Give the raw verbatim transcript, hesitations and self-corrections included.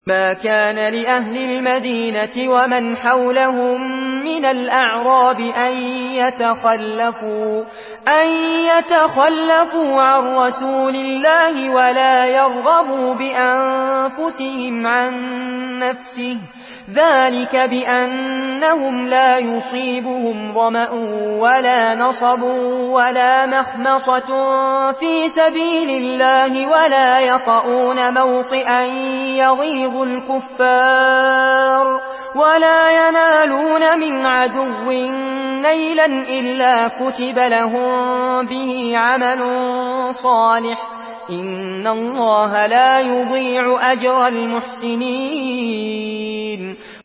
ما كان لأهل المدينة ومن حولهم من الأعراب أن يتخلفوا, أن يتخلفوا عن رسول الله ولا يرغبوا بأنفسهم عن نفسه, ذلك بأنهم لا يصيبهم ظمأ ولا نصب ولا مخمصة في سبيل الله ولا يطؤون موطئا يغيظ الكفار ولا ينالون من عدو نيلا إلا كتب لهم به عمل صالح, إن الله لا يضيع أجر المحسنين.